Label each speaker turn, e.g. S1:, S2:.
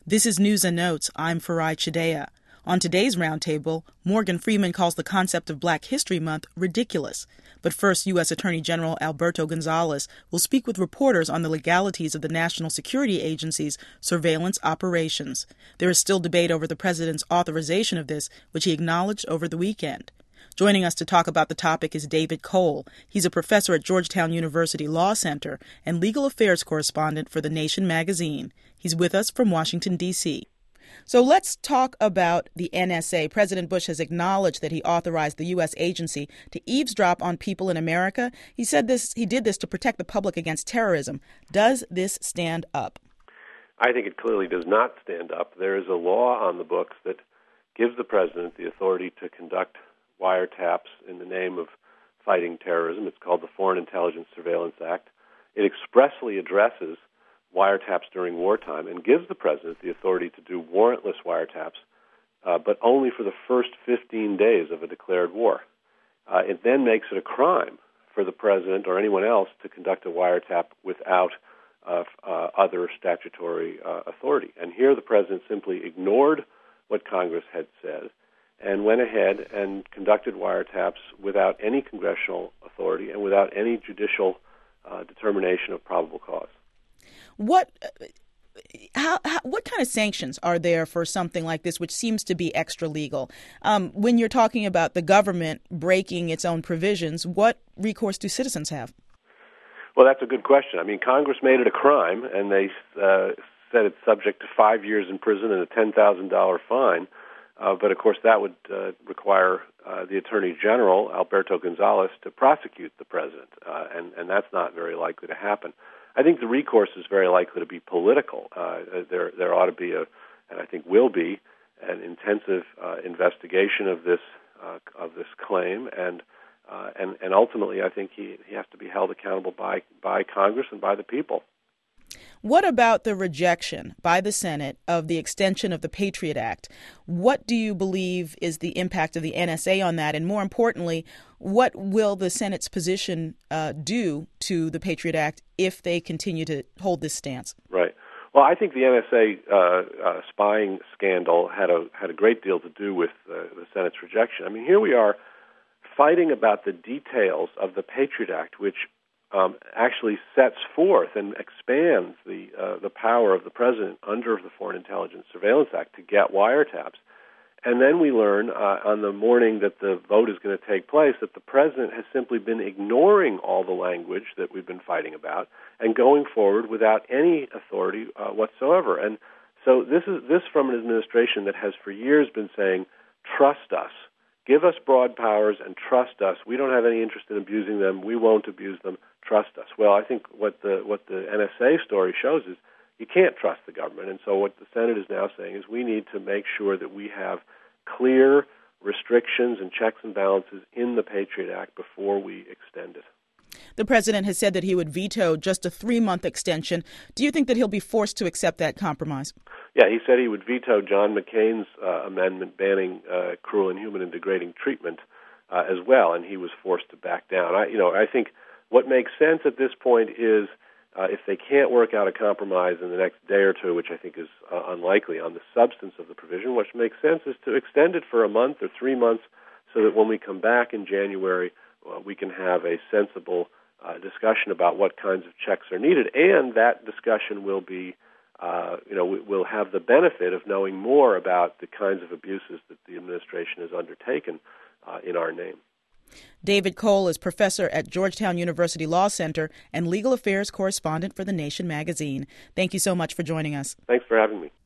S1: This is News and Notes. I'm Farai Chideya. On today's roundtable, Morgan Freeman calls the concept of Black History Month ridiculous. But first, U.S. Attorney General Alberto Gonzales will speak with reporters on the legalities of the National Security Agency's surveillance operations. There is still debate over the president's authorization of this, which he acknowledged over the weekend. Joining us to talk about the topic is David Cole. He's a professor at Georgetown University Law Center and legal affairs correspondent for The Nation magazine. He's with us from Washington, D.C. So let's talk about the NSA. President Bush has acknowledged that he authorized the U.S. agency to eavesdrop on people in America. He did this to protect the public against terrorism. Does this stand up?
S2: I think it clearly does not stand up. There is a law on the books that gives the president the authority to conduct wiretaps in the name of fighting terrorism. It's called the Foreign Intelligence Surveillance Act. It expressly addresses wiretaps during wartime and gives the president the authority to do warrantless wiretaps, but only for the first 15 days of a declared war. It then makes it a crime for the president or anyone else to conduct a wiretap without other statutory authority. And here the president simply ignored what Congress had said and went ahead and conducted wiretaps without any congressional authority and without any judicial determination of probable cause.
S1: What kind of sanctions are there for something like this, which seems to be extra legal? When you're talking about the government breaking its own provisions, what recourse do citizens have?
S2: Well, that's a good question. I mean, Congress made it a crime, and they said it's subject to 5 years in prison and a $10,000 fine. But, of course, that would require the Attorney General, Alberto Gonzales, to prosecute the president, and that's not very likely to happen. I think the recourse is very likely to be political. There ought to be and I think will be, an intensive investigation of this claim, and ultimately, I think he has to be held accountable by Congress and by the people.
S1: What about the rejection by the Senate of the extension of the Patriot Act? What do you believe is the impact of the NSA on that? And more importantly, what will the Senate's position do to the Patriot Act if they continue to hold this stance?
S2: Right. Well, I think the NSA spying scandal had a great deal to do with the Senate's rejection. I mean, here we are fighting about the details of the Patriot Act, which actually sets forth and expands the power of the president under the Foreign Intelligence Surveillance Act to get wiretaps. And then we learn on the morning that the vote is going to take place that the president has simply been ignoring all the language that we've been fighting about and going forward without any authority whatsoever. And so this from an administration that has for years been saying, trust us. Give us broad powers and trust us. We don't have any interest in abusing them. We won't abuse them. Trust us. Well, I think what the NSA story shows is you can't trust the government. And so what the Senate is now saying is we need to make sure that we have clear restrictions and checks and balances in the Patriot Act before we extend it.
S1: The president has said that he would veto just a 3-month extension. Do you think that he'll be forced to accept that compromise?
S2: Yeah, he said he would veto John McCain's amendment banning cruel, inhuman, and degrading treatment as well, and he was forced to back down. I think what makes sense at this point is if they can't work out a compromise in the next day or two, which I think is unlikely on the substance of the provision, what makes sense is to extend it for a month or 3 months so that when we come back in January, we can have a sensible discussion about what kinds of checks are needed, and that discussion will be, we'll have the benefit of knowing more about the kinds of abuses that the administration has undertaken in our name.
S1: David Cole is professor at Georgetown University Law Center and legal affairs correspondent for The Nation magazine. Thank you so much for joining us.
S2: Thanks for having me.